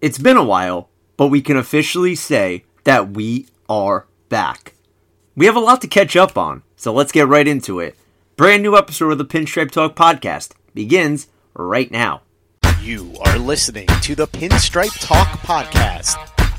It's been a while, but we can officially say that we are back. We have a lot to catch up on, so let's get right into it. Brand new episode of the Pinstripe Talk podcast begins right now. You are listening to the Pinstripe Talk podcast.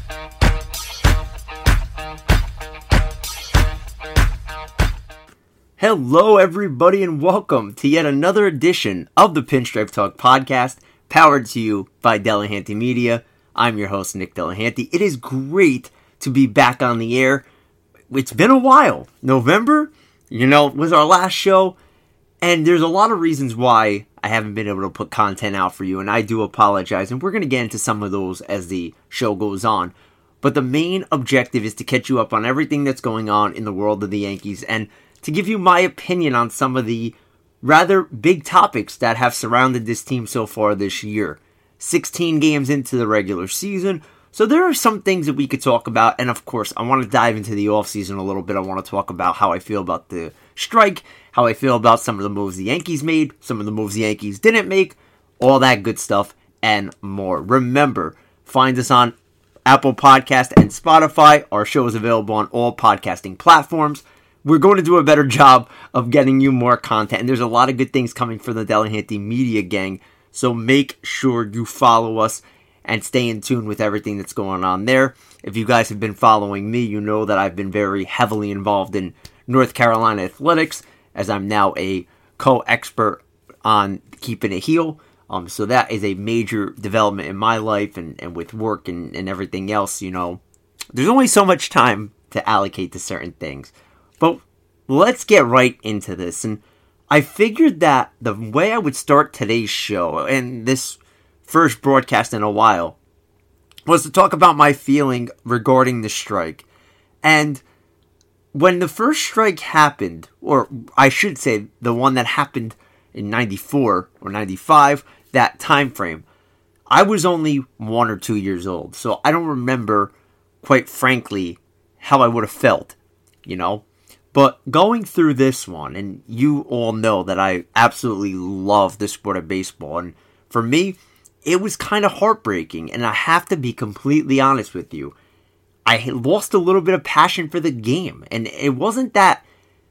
Hello everybody and welcome to yet another edition of the Pinstripe Talk podcast, powered to you by Delahanty Media. I'm your host, Nick Delahanty. It is great to be back on the air. It's been a while. November, was our last show, and there's a lot of reasons why I haven't been able to put content out for you, and I do apologize, and we're going to get into some of those as the show goes on. But the main objective is to catch you up on everything that's going on in the world of the Yankees, and to give you my opinion on some of the rather big topics that have surrounded this team so far this year. 16 games into the regular season, so there are some things that we could talk about, and of course, I want to dive into the offseason a little bit. I want to talk about how I feel about the strike, how I feel about some of the moves the Yankees made, some of the moves the Yankees didn't make, all that good stuff, and more. Remember, find us on Apple Podcast and Spotify. Our show is available on all podcasting platforms. We're going to do a better job of getting you more content, and there's a lot of good things coming for the Delahanty Media gang, so make sure you follow us and stay in tune with everything that's going on there. If you guys have been following me, you know that I've been very heavily involved in North Carolina athletics, as I'm now a co-expert on Keeping It Heel. So that is a major development in my life, and with work and everything else, there's only so much time to allocate to certain things. But let's get right into this, and I figured that the way I would start today's show, and this first broadcast in a while, was to talk about my feeling regarding the strike. And when the first strike happened, or I should say the one that happened in 94 or 95, that time frame, I was only 1 or 2 years old. So I don't remember, quite frankly, how I would have felt, But going through this one, and you all know that I absolutely love the sport of baseball, and for me, it was kind of heartbreaking, and I have to be completely honest with you. I lost a little bit of passion for the game, and it wasn't that,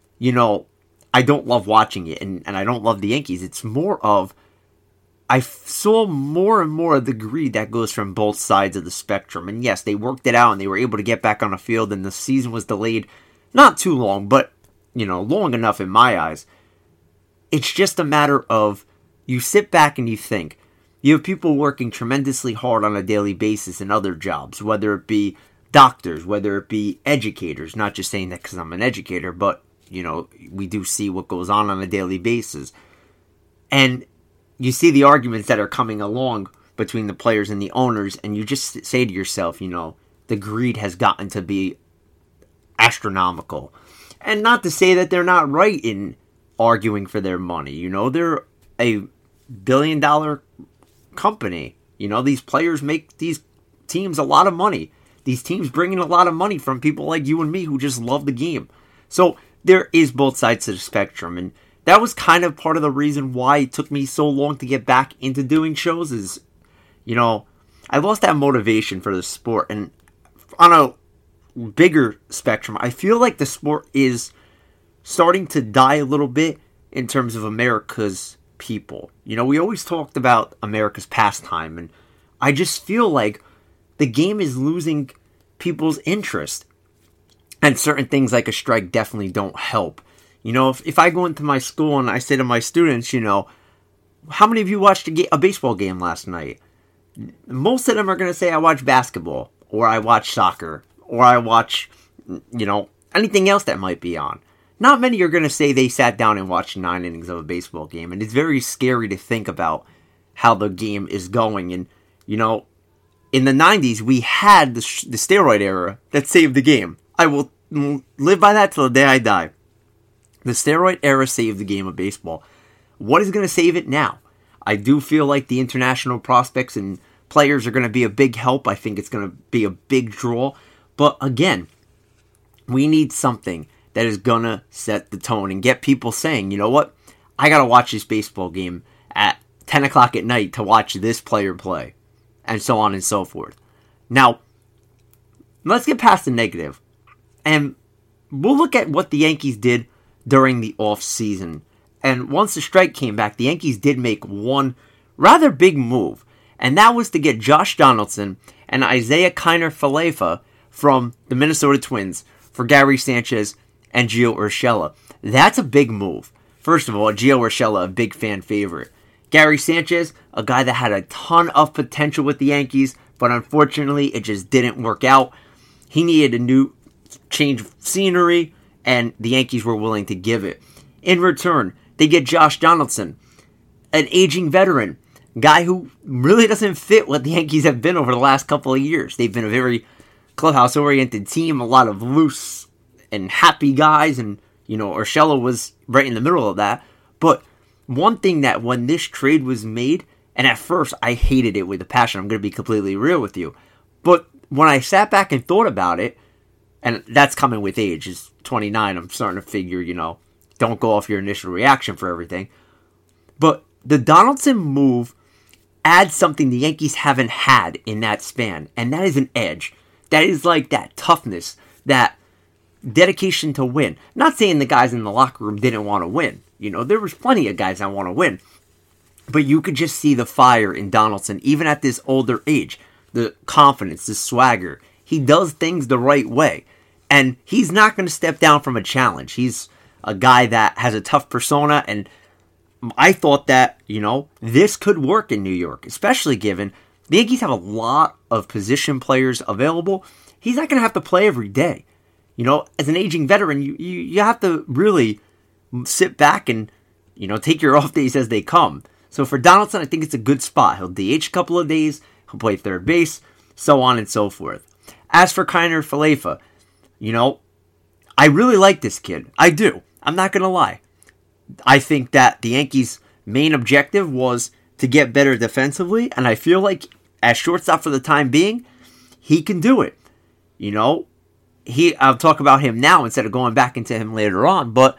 I don't love watching it, and I don't love the Yankees. It's more of, I saw more and more of the greed that goes from both sides of the spectrum, and yes, they worked it out, and they were able to get back on the field, and the season was delayed. Not too long, but, long enough in my eyes. It's just a matter of, you sit back and you think. You have people working tremendously hard on a daily basis in other jobs, whether it be doctors, whether it be educators. Not just saying that because I'm an educator, but, we do see what goes on a daily basis. And you see the arguments that are coming along between the players and the owners, and you just say to yourself, the greed has gotten to be astronomical. And not to say that they're not right in arguing for their money. They're a billion-dollar company. These players make these teams a lot of money. These teams bring in a lot of money from people like you and me who just love the game. So there is both sides to the spectrum. And that was kind of part of the reason why it took me so long to get back into doing shows is, I lost that motivation for the sport. And on a bigger spectrum, I feel like the sport is starting to die a little bit in terms of America's people. We always talked about America's pastime, and I just feel like the game is losing people's interest, and certain things like a strike definitely don't help. If I go into my school and I say to my students, how many of you watched a baseball game last night? Most of them are going to say I watched basketball, or I watched soccer, or I watch, anything else that might be on. Not many are going to say they sat down and watched 9 innings of a baseball game. And it's very scary to think about how the game is going. And, in the 90s, we had the steroid era that saved the game. I will live by that till the day I die. The steroid era saved the game of baseball. What is going to save it now? I do feel like the international prospects and players are going to be a big help. I think it's going to be a big draw. But again, we need something that is going to set the tone and get people saying, you know what, I got to watch this baseball game at 10 o'clock at night to watch this player play. and so on and so forth. Now, let's get past the negative, and we'll look at what the Yankees did during the offseason. And once the strike came back, the Yankees did make one rather big move, and that was to get Josh Donaldson and Isiah Kiner-Falefa from the Minnesota Twins for Gary Sanchez and Gio Urshela. That's a big move. First of all, Gio Urshela, a big fan favorite. Gary Sanchez, a guy that had a ton of potential with the Yankees, but unfortunately it just didn't work out. He needed a new change of scenery, and the Yankees were willing to give it. In return, they get Josh Donaldson, an aging veteran, guy who really doesn't fit what the Yankees have been over the last couple of years. They've been a very clubhouse-oriented team, a lot of loose and happy guys, and, Urshela was right in the middle of that. But one thing that when this trade was made, and at first I hated it with a passion, I'm going to be completely real with you, but when I sat back and thought about it, and that's coming with age, is 29, I'm starting to figure, don't go off your initial reaction for everything. But the Donaldson move adds something the Yankees haven't had in that span, and that is an edge. That is like that toughness, that dedication to win. Not saying the guys in the locker room didn't want to win. There was plenty of guys that want to win. But you could just see the fire in Donaldson, even at this older age. The confidence, the swagger. He does things the right way. And he's not going to step down from a challenge. He's a guy that has a tough persona, and I thought that, this could work in New York, especially given the Yankees have a lot of position players available. He's not going to have to play every day. As an aging veteran, you have to really sit back and, take your off days as they come. So for Donaldson, I think it's a good spot. He'll DH a couple of days, he'll play third base, so on and so forth. As for Kiner-Falefa, I really like this kid. I do. I'm not going to lie. I think that the Yankees' main objective was to get better defensively, and I feel like as shortstop for the time being, he can do it. I'll talk about him now instead of going back into him later on, but,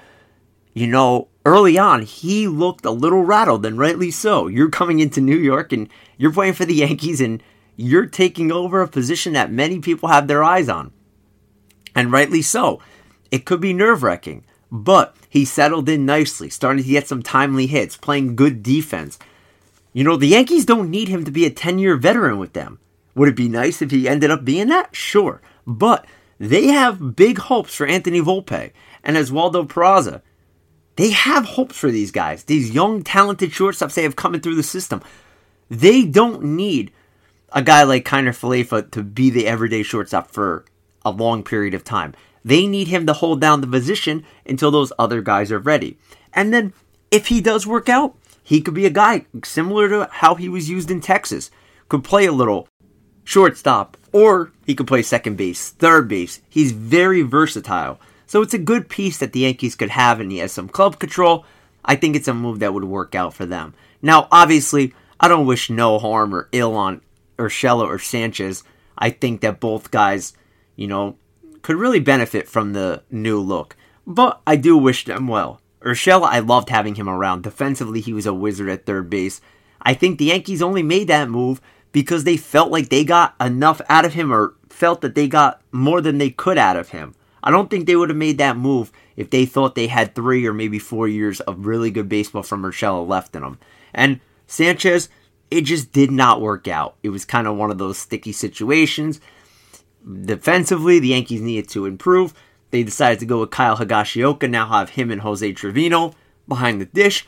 early on, he looked a little rattled, and rightly so. You're coming into New York, and you're playing for the Yankees, and you're taking over a position that many people have their eyes on. And rightly so. It could be nerve-wracking, but he settled in nicely, starting to get some timely hits, playing good defense. The Yankees don't need him to be a 10-year veteran with them. Would it be nice if he ended up being that? Sure. But they have big hopes for Anthony Volpe and Oswaldo Peraza. They have hopes for these guys. These young, talented shortstops they have coming through the system. They don't need a guy like Kiner-Falefa to be the everyday shortstop for a long period of time. They need him to hold down the position until those other guys are ready. And then, if he does work out, he could be a guy similar to how he was used in Texas. Could play a little shortstop, or he could play second base, third base. He's very versatile. So it's a good piece that the Yankees could have, and he has some club control. I think it's a move that would work out for them. Now, obviously, I don't wish no harm or ill on Urshela or Sanchez. I think that both guys, could really benefit from the new look. But I do wish them well. Urshela, I loved having him around. Defensively, he was a wizard at third base. I think the Yankees only made that move because they felt like they got enough out of him, or felt that they got more than they could out of him. I don't think they would have made that move if they thought they had 3 or maybe 4 years of really good baseball from Urshela left in them. And Sanchez, it just did not work out. It was kind of one of those sticky situations. Defensively, the Yankees needed to improve. They decided to go with Kyle Higashioka, now have him and Jose Trevino behind the dish.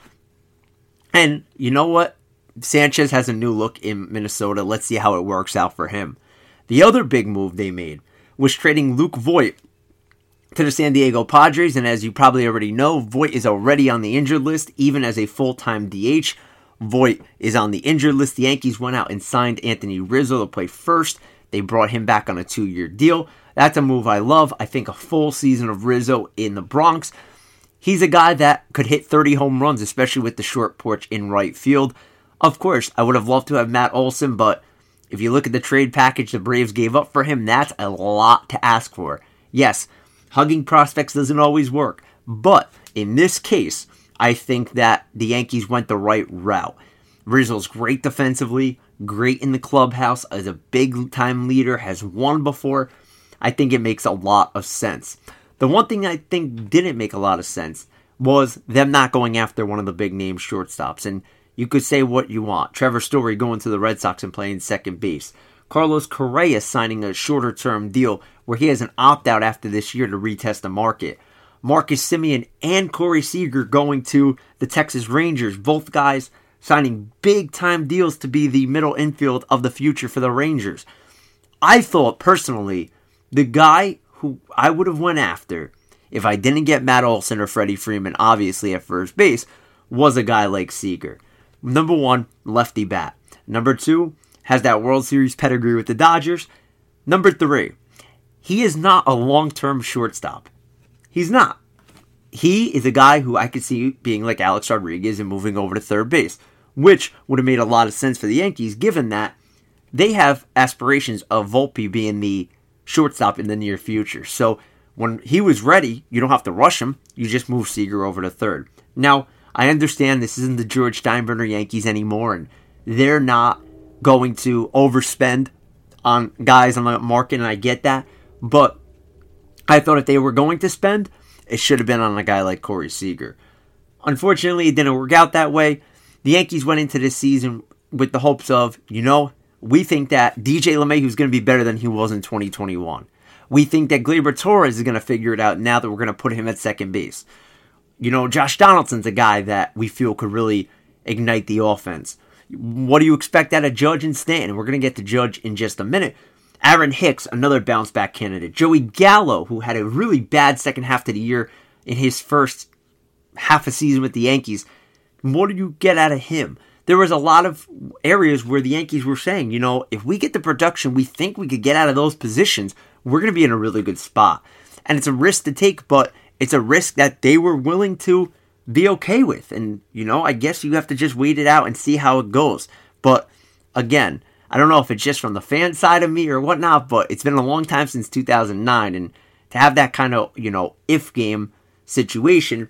And you know what? Sanchez has a new look in Minnesota. Let's see how it works out for him. The other big move they made was trading Luke Voit to the San Diego Padres, and as you probably already know, Voit is already on the injured list, even as a full-time DH. Voit is on the injured list. The Yankees went out and signed Anthony Rizzo to play first. They brought him back on a 2-year deal. That's a move I love. I think a full season of Rizzo in the Bronx. He's a guy that could hit 30 home runs, especially with the short porch in right field. Of course, I would have loved to have Matt Olson, but if you look at the trade package the Braves gave up for him, that's a lot to ask for. Yes, hugging prospects doesn't always work, but in this case, I think that the Yankees went the right route. Rizzo's great defensively, great in the clubhouse, is a big-time leader, has won before. I think it makes a lot of sense. The one thing I think didn't make a lot of sense was them not going after one of the big-name shortstops. And you could say what you want. Trevor Story going to the Red Sox and playing second base. Carlos Correa signing a shorter-term deal where he has an opt-out after this year to retest the market. Marcus Semien and Corey Seager going to the Texas Rangers. Both guys signing big-time deals to be the middle infield of the future for the Rangers. I thought, personally, the guy who I would have went after, if I didn't get Matt Olson or Freddie Freeman, obviously at first base, was a guy like Seager. Number one, lefty bat. Number two, has that World Series pedigree with the Dodgers. Number three, he is not a long-term shortstop. He's not. He is a guy who I could see being like Alex Rodriguez and moving over to third base, which would have made a lot of sense for the Yankees, given that they have aspirations of Volpe being the shortstop in the near future. So when he was ready, you don't have to rush him. You just move Seager over to third. Now, I understand this isn't the George Steinbrenner Yankees anymore, and they're not going to overspend on guys on the market, and I get that. But I thought if they were going to spend, it should have been on a guy like Corey Seager. Unfortunately, it didn't work out that way. The Yankees went into this season with the hopes of, we think that DJ LeMahieu is going to be better than he was in 2021. We think that Gleyber Torres is going to figure it out now that we're going to put him at second base. Josh Donaldson's a guy that we feel could really ignite the offense. What do you expect out of Judge and Stanton? We're going to get to Judge in just a minute. Aaron Hicks, another bounce-back candidate. Joey Gallo, who had a really bad second half to the year in his first half a season with the Yankees. What do you get out of him? There was a lot of areas where the Yankees were saying, if we get the production we think we could get out of those positions, we're going to be in a really good spot. And it's a risk to take, but it's a risk that they were willing to be okay with. And, I guess you have to just wait it out and see how it goes. But, again, I don't know if it's just from the fan side of me or whatnot, but it's been a long time since 2009. And to have that kind of, if game situation,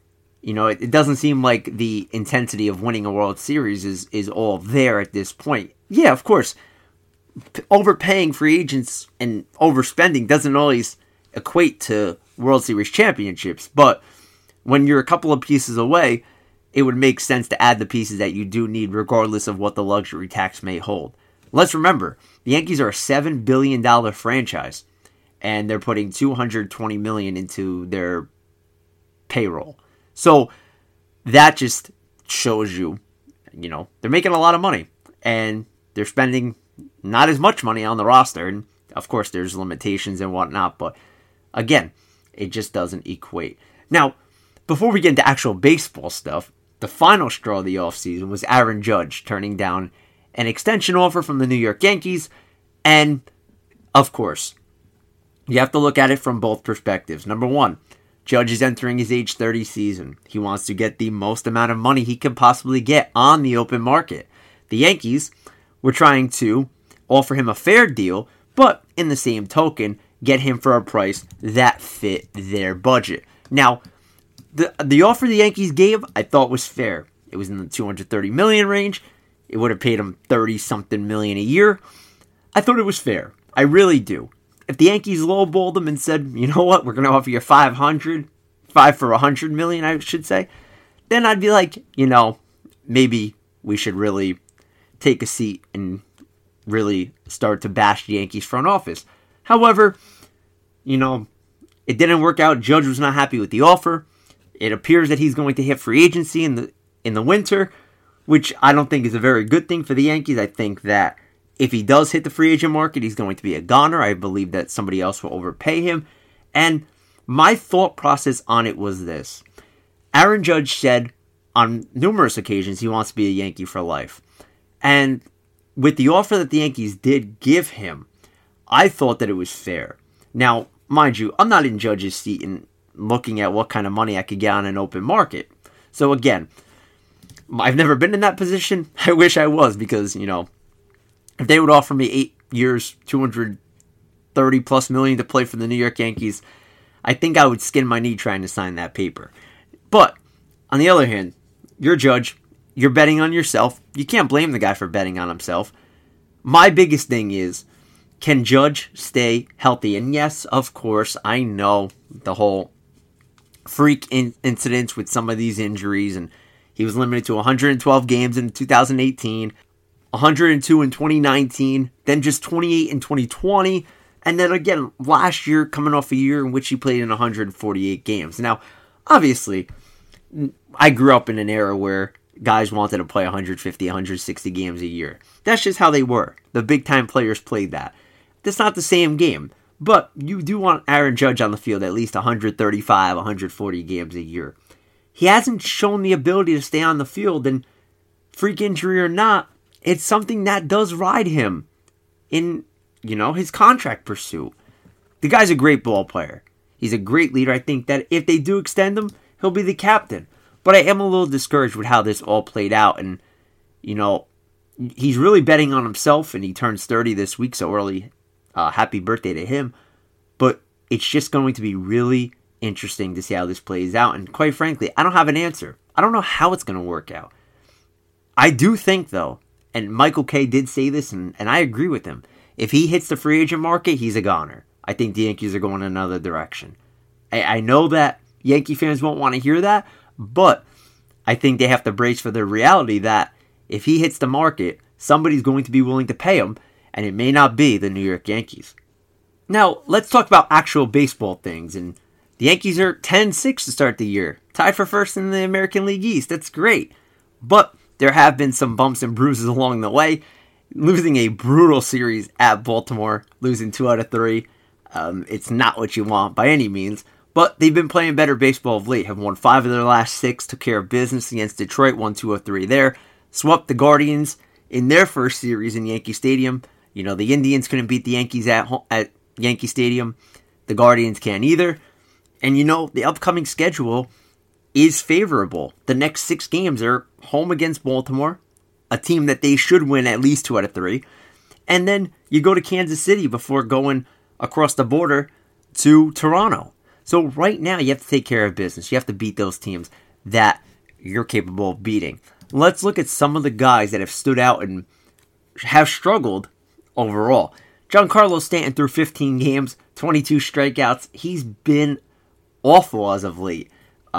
it doesn't seem like the intensity of winning a World Series is all there at this point. Yeah, of course, overpaying free agents and overspending doesn't always equate to World Series championships, but when you're a couple of pieces away, it would make sense to add the pieces that you do need regardless of what the luxury tax may hold. Let's remember, the Yankees are a $7 billion franchise, and they're putting $220 million into their payroll. So that just shows you, they're making a lot of money, and they're spending not as much money on the roster, and of course there's limitations and whatnot, but again, it just doesn't equate. Now, before we get into actual baseball stuff, the final straw of the offseason was Aaron Judge turning down an extension offer from the New York Yankees, and of course, you have to look at it from both perspectives. Number one, Judge is entering his age 30 season. He wants to get the most amount of money he can possibly get on the open market. The Yankees were trying to offer him a fair deal, but in the same token, get him for a price that fit their budget. Now, the offer the Yankees gave, I thought was fair. It was in the $230 million range. It would have paid him $30-something million a year. I thought it was fair. I really do. If the Yankees lowballed him and said, you know what, we're going to offer you $5 for $100 million, I should say, then I'd be like, maybe we should really take a seat and really start to bash the Yankees front office. However, it didn't work out. Judge was not happy with the offer. It appears that he's going to hit free agency in the winter, which I don't think is a very good thing for the Yankees. I think that if he does hit the free agent market, he's going to be a goner. I believe that somebody else will overpay him. And my thought process on it was this. Aaron Judge said on numerous occasions he wants to be a Yankee for life. And with the offer that the Yankees did give him, I thought that it was fair. Now, mind you, I'm not in Judge's seat and looking at what kind of money I could get on an open market. So again, I've never been in that position. I wish I was, because, if they would offer me 8 years, $230+ million to play for the New York Yankees, I think I would skin my knee trying to sign that paper. But, on the other hand, you're Judge. you're betting on yourself. You can't blame the guy for betting on himself. My biggest thing is, can Judge stay healthy? And yes, of course, I know the whole freak incidents with some of these injuries, and he was limited to 112 games in 2018, 102 in 2019, then just 28 in 2020, and then again last year coming off a year in which he played in 148 games. Now, obviously, I grew up in an era where guys wanted to play 150, 160 games a year. That's just how they were. The big-time players played that. That's not the same game, but you do want Aaron Judge on the field at least 135, 140 games a year. He hasn't shown the ability to stay on the field, and freak injury or not, it's something that does ride him in, his contract pursuit. The guy's a great ball player. He's a great leader. I think that if they do extend him, he'll be the captain. But I am a little discouraged with how this all played out, and, he's really betting on himself, and he turns 30 this week, so early. Happy birthday to him. But it's just going to be really interesting to see how this plays out. And quite frankly, I don't have an answer. I don't know how it's going to work out. I do think, though, and Michael Kay did say this, and I agree with him, if he hits the free agent market, he's a goner. I think the Yankees are going in another direction. I know that Yankee fans won't want to hear that, but I think they have to brace for the reality that if he hits the market, somebody's going to be willing to pay him, and it may not be the New York Yankees. Now, let's talk about actual baseball things. And the Yankees are 10-6 to start the year, tied for first in the American League East. That's great. But there have been some bumps and bruises along the way. Losing a brutal series at Baltimore, losing 2 out of 3. It's not what you want by any means. But they've been playing better baseball of late. Have won 5 of their last 6, took care of business against Detroit, won 2 of 3 there. Swept the Guardians in their first series in Yankee Stadium. The Indians couldn't beat the Yankees at Yankee Stadium. The Guardians can't either. And the upcoming schedule is favorable. The next 6 games are home against Baltimore, a team that they should win at least 2 out of 3. And then you go to Kansas City before going across the border to Toronto. So right now you have to take care of business. You have to beat those teams that you're capable of beating. Let's look at some of the guys that have stood out and have struggled overall. Giancarlo Stanton through 15 games, 22 strikeouts. He's been awful as of late.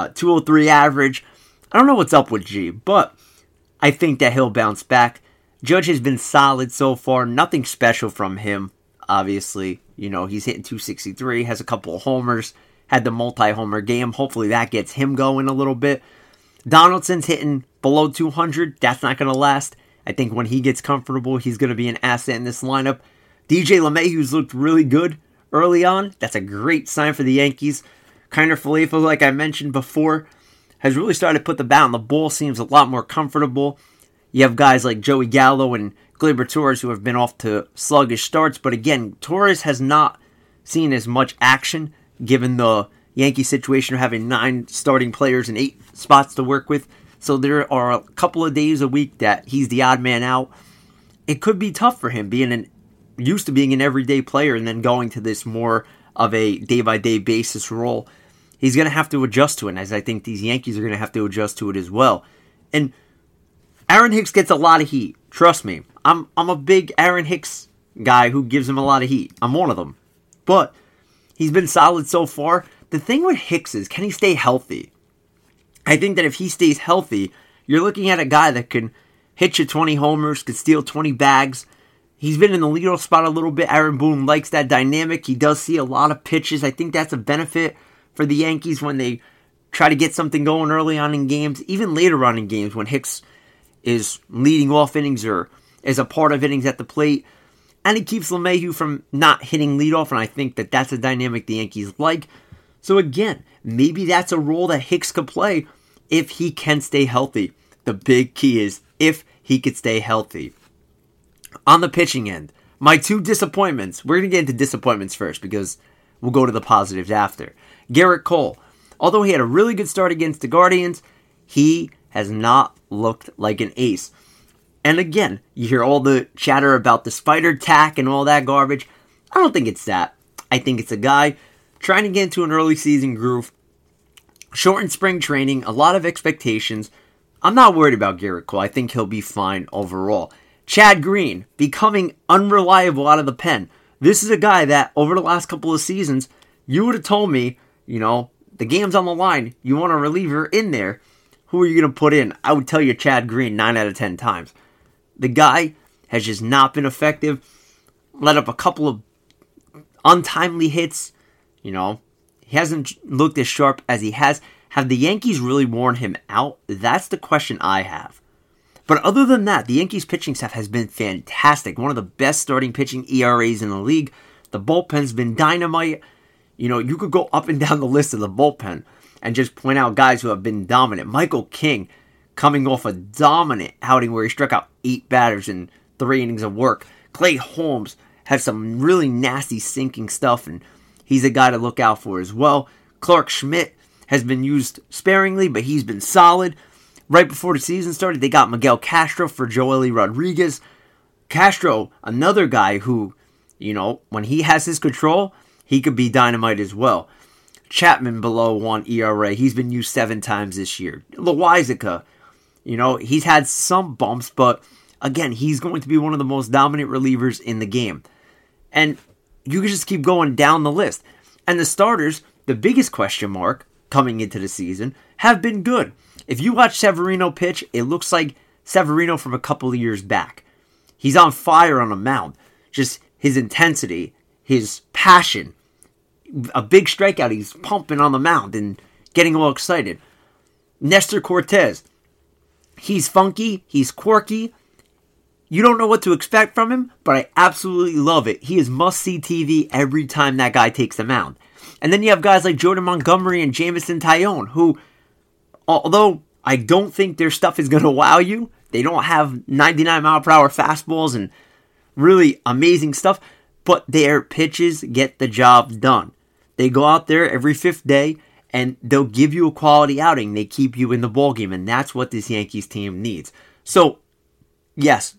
203 average. I don't know what's up with G, but I think that he'll bounce back. Judge has been solid so far. Nothing special from him, obviously. He's hitting 263, has a couple of homers, had the multi-homer game. Hopefully that gets him going a little bit. Donaldson's hitting below 200. That's not going to last. I think when he gets comfortable, he's going to be an asset in this lineup. DJ LeMahieu's looked really good early on. That's a great sign for the Yankees. Kiner Falefa, like I mentioned before, has really started to put the bat on the ball. Seems a lot more comfortable. You have guys like Joey Gallo and Gleyber Torres who have been off to sluggish starts. But again, Torres has not seen as much action given the Yankee situation of having 9 starting players and 8 spots to work with. So there are a couple of days a week that he's the odd man out. It could be tough for him used to being an everyday player and then going to this more of a day-by-day basis role. He's going to have to adjust to it, as I think these Yankees are going to have to adjust to it as well. And Aaron Hicks gets a lot of heat. Trust me. I'm a big Aaron Hicks guy who gives him a lot of heat. I'm one of them. But he's been solid so far. The thing with Hicks is, can he stay healthy? I think that if he stays healthy, you're looking at a guy that can hit you 20 homers, could steal 20 bags. He's been in the leadoff spot a little bit. Aaron Boone likes that dynamic. He does see a lot of pitches. I think that's a benefit for the Yankees when they try to get something going early on in games, even later on in games when Hicks is leading off innings or is a part of innings at the plate. And he keeps LeMahieu from not hitting leadoff, and I think that that's a dynamic the Yankees like. So again, maybe that's a role that Hicks could play if he can stay healthy. The big key is if he could stay healthy. On the pitching end, my 2 disappointments. We're going to get into disappointments first because we'll go to the positives after. Garrett Cole. Although he had a really good start against the Guardians, he has not looked like an ace. And again, you hear all the chatter about the spider tack and all that garbage. I don't think it's that. I think it's a guy trying to get into an early season groove. Shortened spring training, a lot of expectations. I'm not worried about Garrett Cole. I think he'll be fine overall. Chad Green, becoming unreliable out of the pen. This is a guy that, over the last couple of seasons, you would have told me, the game's on the line. You want a reliever in there. Who are you going to put in? I would tell you Chad Green 9 out of 10 times. The guy has just not been effective. Let up a couple of untimely hits. He hasn't looked as sharp as he has. Have the Yankees really worn him out? That's the question I have. But other than that, the Yankees pitching staff has been fantastic. One of the best starting pitching ERAs in the league. The bullpen's been dynamite. You could go up and down the list of the bullpen and just point out guys who have been dominant. Michael King coming off a dominant outing where he struck out 8 batters in 3 innings of work. Clay Holmes had some really nasty sinking stuff, and he's a guy to look out for as well. Clark Schmidt has been used sparingly, but he's been solid. Right before the season started, they got Miguel Castro for Joely Rodriguez. Castro, another guy who, when he has his control, he could be dynamite as well. Chapman below 1 ERA. He's been used 7 times this year. Loaisiga, he's had some bumps, but again, he's going to be one of the most dominant relievers in the game. And you can just keep going down the list. And the starters, the biggest question mark coming into the season, have been good. If you watch Severino pitch, it looks like Severino from a couple of years back. He's on fire on the mound. Just his intensity, his passion. A big strikeout, he's pumping on the mound and getting all excited. Nestor Cortez, he's funky, he's quirky. You don't know what to expect from him, but I absolutely love it. He is must-see TV every time that guy takes the mound. And then you have guys like Jordan Montgomery and Jameson Taillon, who, although I don't think their stuff is going to wow you, they don't have 99-mile-per-hour fastballs and really amazing stuff, but their pitches get the job done. They go out there every 5th day, and they'll give you a quality outing. They keep you in the ballgame, and that's what this Yankees team needs. So, yes,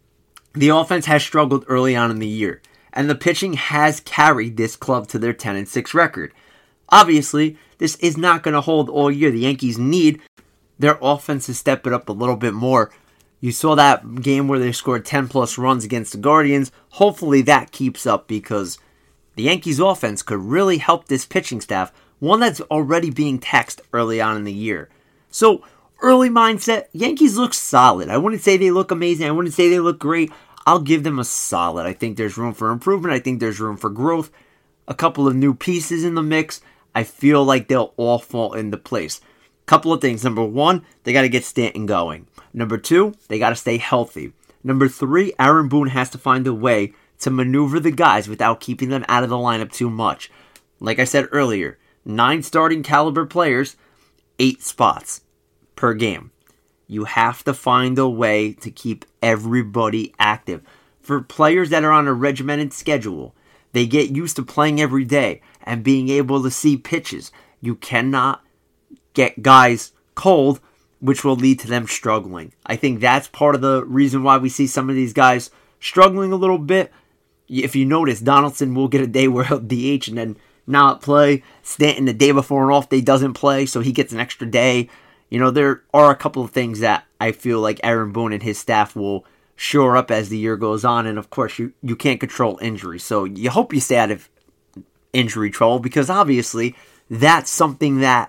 the offense has struggled early on in the year, and the pitching has carried this club to their 10-6 record. Obviously, this is not going to hold all year. The Yankees need their offense to step it up a little bit more. You saw that game where they scored 10-plus runs against the Guardians. Hopefully that keeps up because the Yankees' offense could really help this pitching staff, one that's already being taxed early on in the year. So, early mindset, Yankees look solid. I wouldn't say they look amazing. I wouldn't say they look great. I'll give them a solid. I think there's room for improvement. I think there's room for growth. A couple of new pieces in the mix. I feel like they'll all fall into place. Couple of things. Number 1, they got to get Stanton going. Number 2, they got to stay healthy. Number 3, Aaron Boone has to find a way to maneuver the guys without keeping them out of the lineup too much. Like I said earlier, 9 starting caliber players, 8 spots per game. You have to find a way to keep everybody active. For players that are on a regimented schedule, they get used to playing every day and being able to see pitches. You cannot get guys cold, which will lead to them struggling. I think that's part of the reason why we see some of these guys struggling a little bit. If you notice, Donaldson will get a day where he'll DH and then not play. Stanton, the day before an off day, doesn't play, so he gets an extra day. There are a couple of things that I feel like Aaron Boone and his staff will shore up as the year goes on. And, of course, you can't control injury. So you hope you stay out of injury trouble because, obviously, that's something that,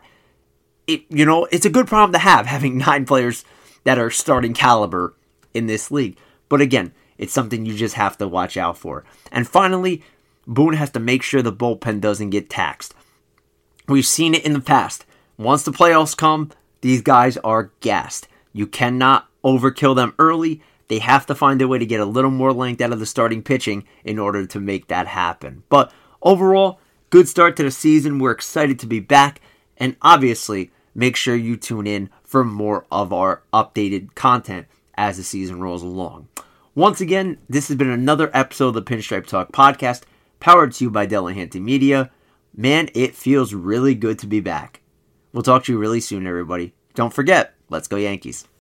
it's a good problem to have, having 9 players that are starting caliber in this league. But, again, it's something you just have to watch out for. And, finally, Boone has to make sure the bullpen doesn't get taxed. We've seen it in the past. Once the playoffs come, these guys are gassed. You cannot overkill them early. They have to find a way to get a little more length out of the starting pitching in order to make that happen. But overall, good start to the season. We're excited to be back. And obviously, make sure you tune in for more of our updated content as the season rolls along. Once again, this has been another episode of the Pinstripe Talk podcast, powered to you by Delahanty Media. Man, it feels really good to be back. We'll talk to you really soon, everybody. Don't forget, let's go Yankees.